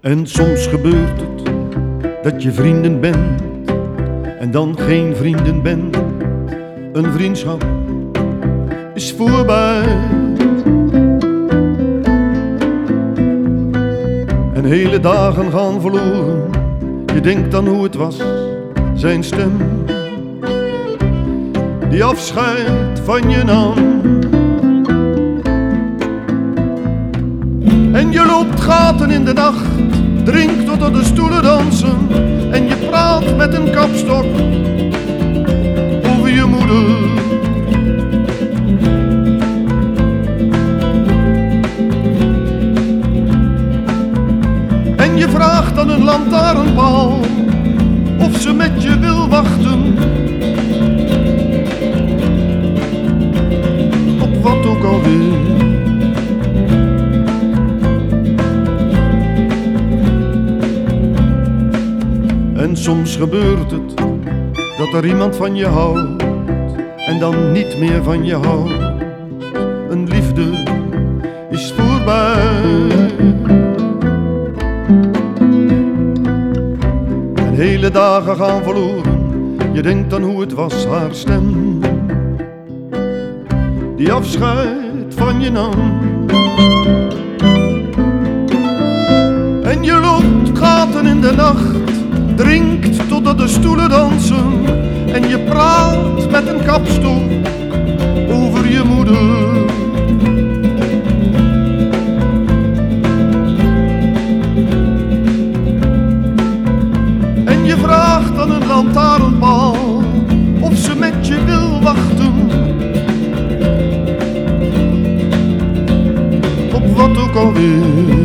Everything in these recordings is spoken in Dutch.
En soms gebeurt het dat je vrienden bent en dan geen vrienden bent. Een vriendschap is voorbij. En hele dagen gaan verloren. Je denkt aan hoe het was, zijn stem die afscheid van je nam. En je loopt gaten in de nacht, drinkt tot op de stoelen dansen. En je praat met een kapstok over je moeder. En je vraagt aan een lantaarnpaal of ze met je wil wachten. Op wat ook alweer. En soms gebeurt het dat er iemand van je houdt en dan niet meer van je houdt. Een liefde is voorbij. En hele dagen gaan verloren. Je denkt aan hoe het was, haar stem die afscheid van je nam. En je loopt gaten in de nacht, drinkt totdat de stoelen dansen. En je praat met een kapstok over je moeder. En je vraagt aan een lantaarnpaal of ze met je wil wachten. Op wat ook alweer.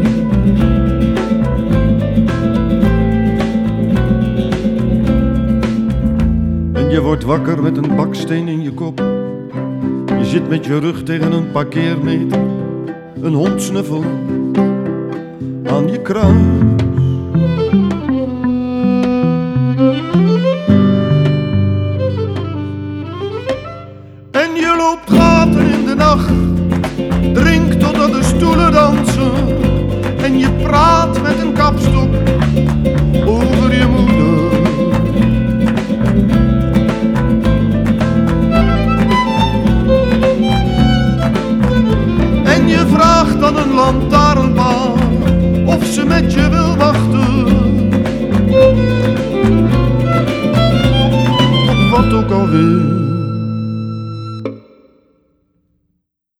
Je wordt wakker met een baksteen in je kop. Je zit met je rug tegen een parkeermeter. Een hond snuffelt aan je kruis. En je loopt gaten in de nacht, drinkt totdat de stoelen dansen. En je praat met een kapstok over